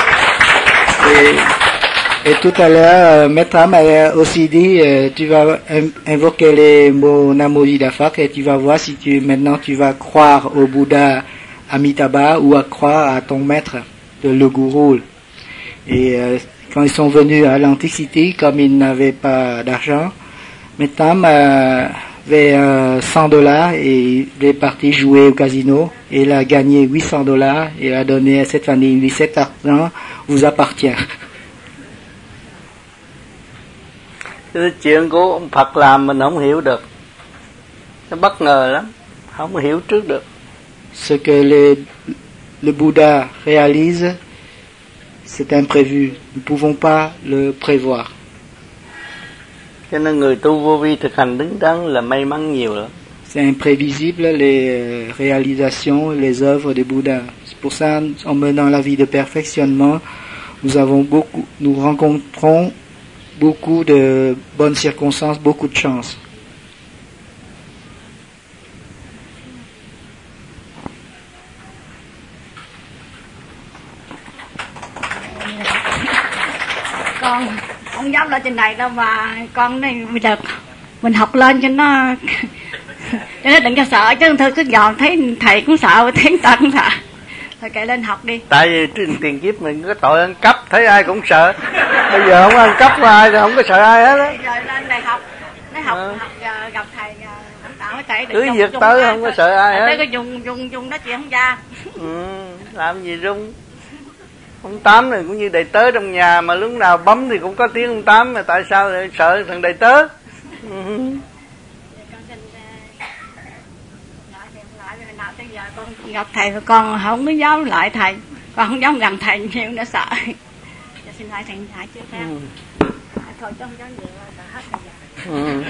Et tout à l'heure, Maître Am a aussi dit, tu vas invoquer les mots Namo Buddhaya et tu vas voir si maintenant tu vas croire au Bouddha Amitabha ou à croire à ton maître, le gourou. Et quand ils sont venus à l'Antiquité, comme ils n'avaient pas d'argent, Maître Am avait $100 et il est parti jouer au casino et il a gagné $800 et il a donné à cette famille. Il dit, cet argent vous appartient. Cái chuyện của ông Phật làm mình không hiểu được, nó bất ngờ lắm, không hiểu trước được. Ce que le Bouddha réalise, c'est imprévu. Nous ne pouvons pas le prévoir. Cho nên người tu vô vi thực hành đứng đắn là may mắn nhiều lắm. C'est imprévisible les réalisations, les œuvres des Bouddhas. C'est pour ça, en menant la vie de perfectionnement, nous rencontrons beaucoup de bonnes circonstances, beaucoup de chance. Con không dám lên trên này đâu, mà con này bây giờ mình học lên cho nó đừng cho sợ, chứ thôi cứ dòm thấy thầy cũng sợ, thấy ta cũng sợ. Thôi kệ lên học đi. Tại vì trên tiền kiếp mình có tội ăn cắp, thấy ai cũng sợ. Bây giờ không ăn cắp qua ai thì không có sợ ai hết á. Giờ lên đây học, nói học gặp thầy tạo thầy cứ việc tới không có sợ ai hết. Tới có dùng nói chuyện không ra. Làm gì rung. Ông Tám này cũng như đầy tớ trong nhà, mà lúc nào bấm thì cũng có tiếng ông Tám, mà tại sao lại sợ thằng đầy tớ? Con gặp thầy mà con không có dám lại thầy, con không dám gần thầy nhiều nữa sợ. Cho xin lại thầy lại chưa khác. Thôi chứ không dám nhiều là hết rồi.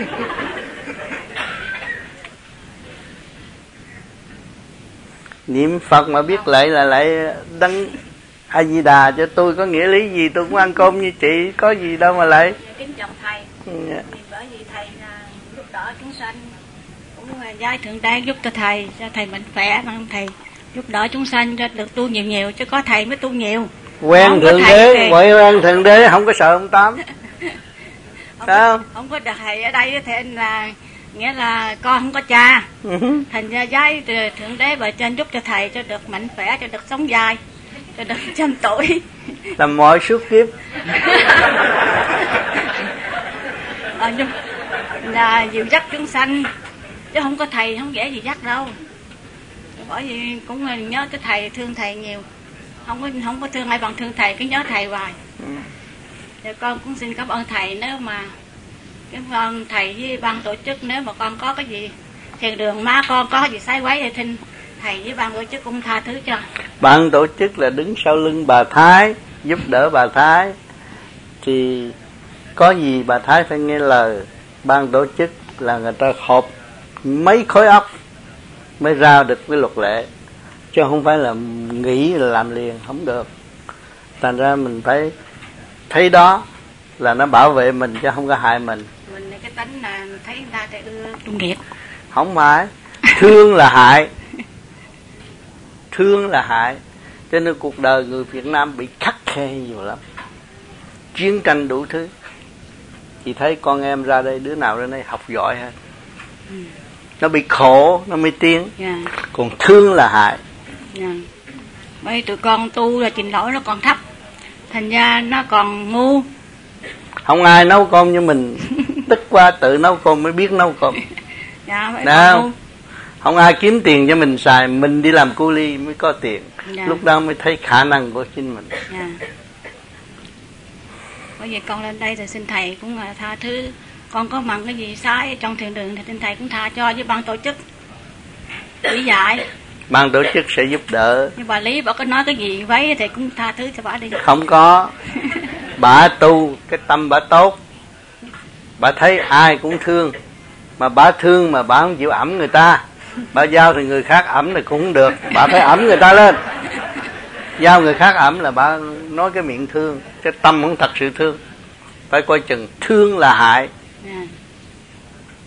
Niệm Phật mà biết lại là lại đăng A Di Đà cho tôi, có nghĩa lý gì tôi cũng ăn cơm như chị, có gì đâu mà lại. Kính trọng thầy. Bởi vì thầy giúp đỡ chúng sanh, cũng giai thượng đế giúp cho thầy mạnh khỏe, thầy giúp đỡ chúng sanh cho được tu nhiều, chứ có thầy mới tu nhiều. Quen thượng đế, quen thượng đế không có sợ ông Tám. Sao? Không có thầy ở đây thì là nghĩa là con không có cha. Thành ra giai thượng đế bề trên giúp cho thầy cho được mạnh khỏe, cho được sống dài, cho được 100 tuổi. Làm mọi suốt kiếp. Là dìu dắt chúng sanh, chứ không có thầy không dễ dìu dắt đâu. Bởi vì cũng nhớ tới thầy, thương thầy nhiều, không có thương ai bằng thương thầy, cứ nhớ thầy hoài. Thì con cũng xin cảm ơn thầy, nếu mà cảm ơn thầy với ban tổ chức, nếu mà con có cái gì thiền đường má con có gì sai quấy thì xin thầy với ban tổ chức cũng tha thứ cho. Ban tổ chức là đứng sau lưng bà Thái, giúp đỡ bà Thái, thì có gì bà Thái phải nghe lời. Ban tổ chức là người ta họp mấy khối óc mới ra được cái luật lệ, chứ không phải là nghĩ là làm liền, không được. Thành ra mình phải thấy đó là nó bảo vệ mình chứ không có hại mình. Mình cái tính là thấy người ta thì trung điệp. Không phải, thương là hại. Thương là hại. Cho nên cuộc đời người Việt Nam bị khắc khe nhiều lắm, chiến tranh đủ thứ. Chị thấy con em ra đây, đứa nào ra đây học giỏi hết. Nó bị khổ nó mới tiến. Còn thương là hại. Bởi tụi con tu là trình độ nó còn thấp, thành ra nó còn ngu. Không ai nấu cơm như mình. Tức qua tự nấu cơm mới biết nấu cơm. Nào, không ai kiếm tiền cho mình xài, mình đi làm cu ly mới có tiền. Lúc đó mới thấy khả năng của chính mình. Bởi vì con lên đây thì xin thầy cũng là tha thứ. Con có mặn cái gì sai trong thiền đường thì xin thầy cũng tha cho, với ban tổ chức chỉ dạy. Ban tổ chức sẽ giúp đỡ. Nhưng bà Lý bà có nói cái gì vậy thì cũng tha thứ cho bà đi. Không có. Bà tu cái tâm bà tốt, bà thấy ai cũng thương, mà bà thương mà bà không chịu ẵm người ta. Bà giao thì người khác ẵm thì cũng không được, bà phải ẵm người ta lên. Giao người khác ẵm là bà nói cái miệng thương, cái tâm không thật sự thương. Phải coi chừng, thương là hại.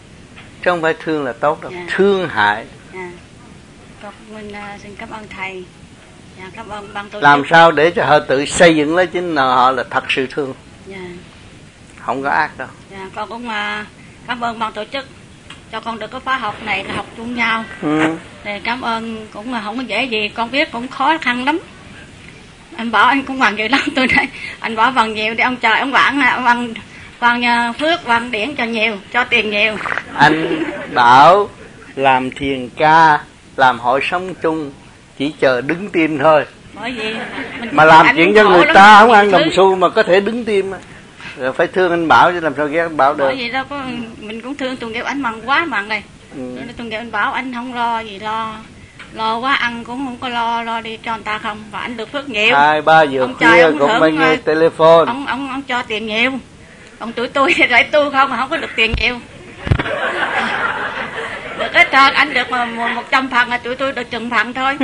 chứ không phải thương là tốt đâu. Thương hại. Con mình xin cảm ơn thầy. Cảm ơn ban tổ chức. Làm sao để cho họ tự xây dựng lấy chính họ là thật sự thương. Không có ác đâu. Con cũng cảm ơn ban tổ chức cho con được cái khóa học này là học chung nhau. Thì cảm ơn cũng không có dễ gì, con biết cũng khó khăn lắm. Anh bảo anh cũng bằng vậy lắm tôi đây. Anh bảo bằng nhiều để ông trời ông bằng phước bằng điển cho nhiều, cho tiền nhiều. Anh bảo làm thiền ca, làm hội sống chung chỉ chờ đứng tim thôi. Bởi vì mà làm chuyện cho người ta không ăn đồng xu mà có thể đứng tim. Rồi phải thương anh Bảo chứ làm sao ghét anh Bảo được. Bởi vì đâu có, mình cũng thương Tùng Kêu anh mặn quá mặn này. Tùng Kêu anh Bảo anh không lo gì lo quá ăn cũng không có lo đi cho người ta không, và anh được phước nhiều. 2-3 giờ khuya cũng phải nghe telephone. Ông cho tiền nhiều. Ông tụi tôi lại tu không mà không có được tiền nhiều. Được ít hơn, anh được 100 phần là tụi tôi được chừng phần thôi.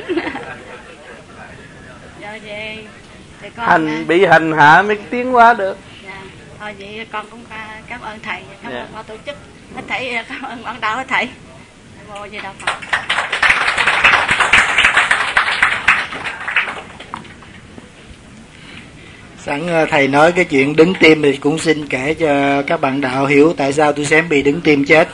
Rồi về con bị hành hạ mới tiến hóa được. Thôi vậy con cũng cảm ơn thầy, cảm ơn ban tổ chức hết thầy, cảm ơn ban đạo hết thầy. Vô gì đâu Phật. Sẵn thầy nói cái chuyện đứng tim thì cũng xin kể cho các bạn đạo hiểu tại sao tôi xém bị đứng tim chết.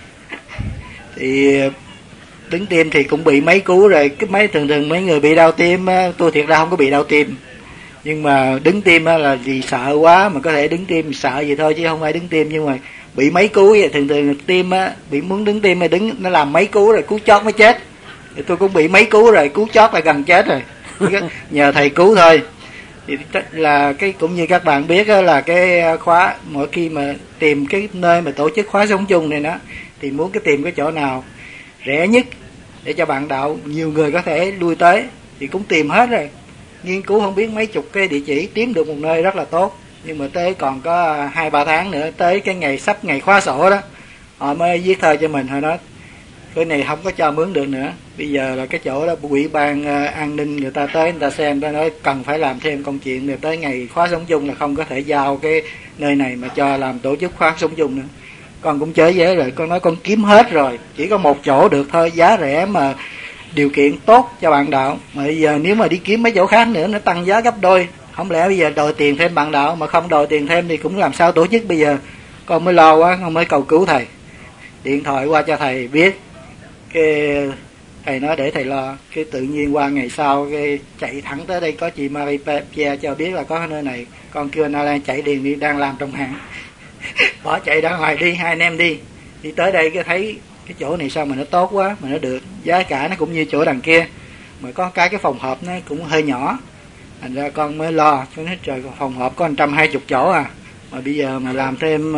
Thì đứng tim thì cũng bị mấy cú rồi, cái thường mấy người bị đau tim, tôi thiệt ra không có bị đau tim. Nhưng mà đứng tim là vì sợ quá mà có thể đứng tim sợ gì thôi chứ không phải đứng tim, nhưng mà bị mấy cú vậy, thường tim bị muốn đứng tim mà đứng nó làm mấy cú rồi cú chót mới chết. Thì tôi cũng bị mấy cú rồi, cú chót là gần chết rồi. Nhờ thầy cứu thôi. Thì là cái cũng như các bạn biết là cái khóa mỗi khi mà tìm cái nơi mà tổ chức khóa sống chung này đó thì muốn cái tìm cái chỗ nào rẻ nhất để cho bạn đạo nhiều người có thể lui tới thì cũng tìm hết rồi, nghiên cứu không biết mấy chục cái địa chỉ, tìm được một nơi rất là tốt. Nhưng mà tới còn có 2-3 tháng nữa tới cái ngày sắp ngày khóa sổ đó họ mới viết thơ cho mình, họ nói cái này không có cho mướn được nữa, bây giờ là cái chỗ đó ủy ban an ninh người ta tới người ta xem, người ta nói cần phải làm thêm công chuyện, rồi tới ngày khóa sống chung là không có thể giao cái nơi này mà cho làm tổ chức khóa sống chung nữa. Con cũng chới với rồi, con nói con kiếm hết rồi, chỉ có một chỗ được thôi, giá rẻ mà điều kiện tốt cho bạn đạo, mà bây giờ nếu mà đi kiếm mấy chỗ khác nữa nó tăng giá gấp đôi, không lẽ bây giờ đòi tiền thêm bạn đạo, mà không đòi tiền thêm thì cũng làm sao tổ chức. Bây giờ con mới lo quá, con mới cầu cứu thầy, điện thoại qua cho thầy biết, cái thầy nói để thầy lo, cái tự nhiên qua ngày sau cái chạy thẳng tới đây có chị Marie Pierre cho biết là có nơi này, con kêu anh Alan chạy liền đi, đang làm trong hàng bỏ chạy ra ngoài đi, hai anh em đi tới đây cái thấy cái chỗ này sao mà nó tốt quá, mà nó được giá cả nó cũng như chỗ đằng kia, mà có cái phòng họp nó cũng hơi nhỏ, thành ra con mới lo, cho nên trời phòng họp có 120 chỗ à, mà bây giờ mà làm thêm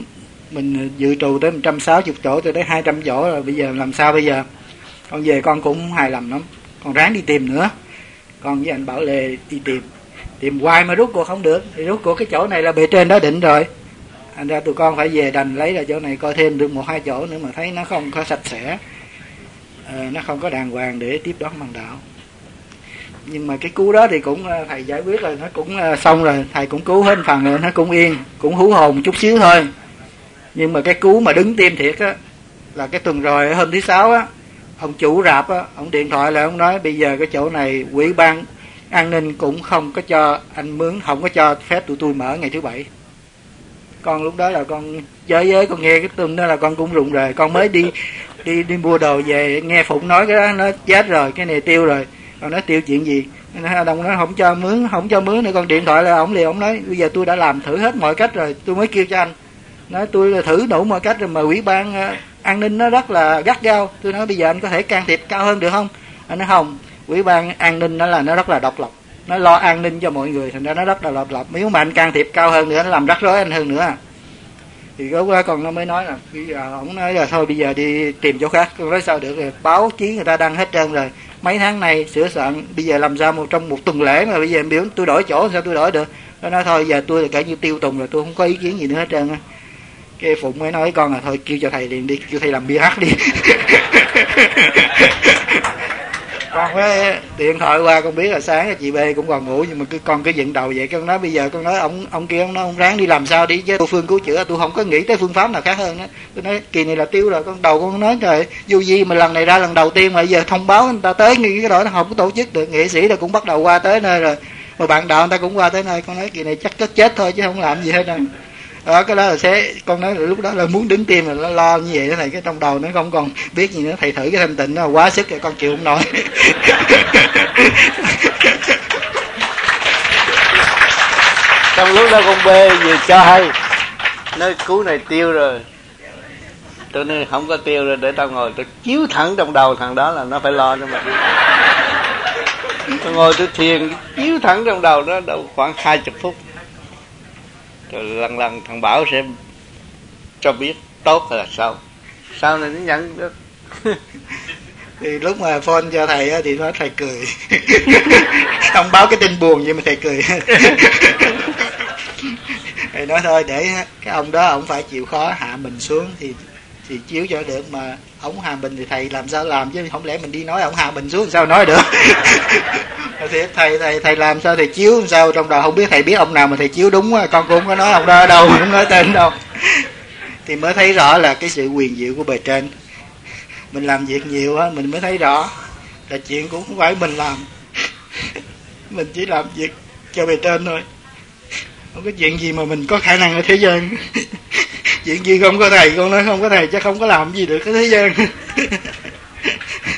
mình dự trù tới 160 chỗ tới 200 chỗ rồi, bây giờ làm sao bây giờ. Con về con cũng hài lòng lắm, con ráng đi tìm nữa, con với anh Bảo Lê đi tìm hoài mà rút cuộc không được, thì rút cuộc cái chỗ này là bề trên đó định rồi, thành ra tụi con phải về đành lấy ra chỗ này coi thêm được 1-2 chỗ nữa, mà thấy nó không có sạch sẽ, nó không có đàng hoàng để tiếp đón bằng đạo. Nhưng mà cái cứu đó thì cũng thầy giải quyết rồi, nó cũng xong rồi, thầy cũng cứu hết phần rồi, nó cũng yên, cũng hú hồn một chút xíu thôi. Nhưng mà cái cứu mà đứng tim thiệt á là cái tuần rồi hôm thứ 6 á, ông chủ rạp á, ông điện thoại lại, ông nói bây giờ cái chỗ này ủy ban an ninh cũng không có cho anh mướn, không có cho phép tụi tôi mở ngày thứ Bảy. Con lúc đó là con chơi với, con nghe cái tin đó là con cũng rụng rời, con mới đi mua đồ về, nghe Phụng nói cái đó nó chết rồi, cái này tiêu rồi. Con nói tiêu chuyện gì? Đồng nói không cho mướn nữa. Con điện thoại là ông liền, ông nói bây giờ tôi đã làm thử hết mọi cách rồi, tôi mới kêu cho anh. Nói tôi là thử đủ mọi cách rồi mà ủy ban an ninh nó rất là gắt gao. Tôi nói bây giờ anh có thể can thiệp cao hơn được không? Anh nói không, ủy ban an ninh nó rất là độc lập, nó lo an ninh cho mọi người, thành ra nó rất là độc lập. Nếu mà anh can thiệp cao hơn nữa nó làm rắc rối anh hơn nữa. Thì lúc đó con nó mới nói là bây giờ ông nói là thôi bây giờ đi tìm chỗ khác. Con nói sao được, rồi báo chí người ta đăng hết trơn rồi, mấy tháng nay sửa soạn, bây giờ làm sao trong một tuần lễ mà bây giờ em biểu tôi đổi chỗ, sao tôi đổi được. Nó nói thôi giờ tôi là cả như tiêu tùng rồi, tôi không có ý kiến gì nữa hết trơn. Cái Phụng mới nói con là thôi kêu cho thầy liền đi, kêu thầy làm bia hát đi. Con phải điện thoại qua, con biết là sáng chị B cũng còn ngủ, nhưng mà con cứ dựng đầu vậy. Con nói bây giờ, con nói ông kia, ông nói ông ráng đi làm sao đi chứ, tôi phương cứu chữa, tôi không có nghĩ tới phương pháp nào khác hơn đó. Tôi nói kỳ này là tiêu rồi. Con đầu con nói trời, dù gì mà lần này ra lần đầu tiên mà giờ thông báo người ta tới cái đó nó không có tổ chức được, nghệ sĩ là cũng bắt đầu qua tới nơi rồi, mà bạn đạo người ta cũng qua tới nơi. Con nói kỳ này chắc cất chết thôi chứ không làm gì hết đâu. Đó, cái đó là con nói là lúc đó là muốn đứng tim, là nó lo như vậy. Thế này cái trong đầu nó không còn biết gì nữa. Thầy thử cái thanh tịnh nó quá sức rồi, con chịu không nổi. Trong lúc đó con B vừa cho hay nói cú này tiêu rồi, tôi nói không có tiêu rồi, để tao ngồi tôi chiếu thẳng trong đầu thằng đó là nó phải lo cho mình. Tôi ngồi tôi thiền chiếu thẳng trong đầu nó đâu khoảng 20 phút, rồi lần lần thằng Bảo sẽ cho biết tốt hay là xấu, sau này nó nhận được. Thì lúc mà phone cho thầy thì nói thầy cười. Ông báo cái tin buồn vậy mà thầy cười. Thầy nói thôi để cái ông đó ông phải chịu khó hạ mình xuống thì chiếu cho được, mà ông hạ mình thì thầy làm sao làm, chứ không lẽ mình đi nói ông hạ mình xuống sao nói được. Thì thầy làm sao thầy chiếu sao trong đầu không biết, thầy biết ông nào mà thầy chiếu đúng quá, con cũng không có nói ông đó ở đâu, không nói tên đâu. Thì mới thấy rõ là cái sự quyền diệu của bề trên. Mình làm việc nhiều á, mình mới thấy rõ là chuyện cũng không phải mình làm. Mình chỉ làm việc cho bề trên thôi, không có chuyện gì mà mình có khả năng ở thế gian. Chuyện gì không có thầy, con nói không có thầy chắc không có làm gì được cái thế gian.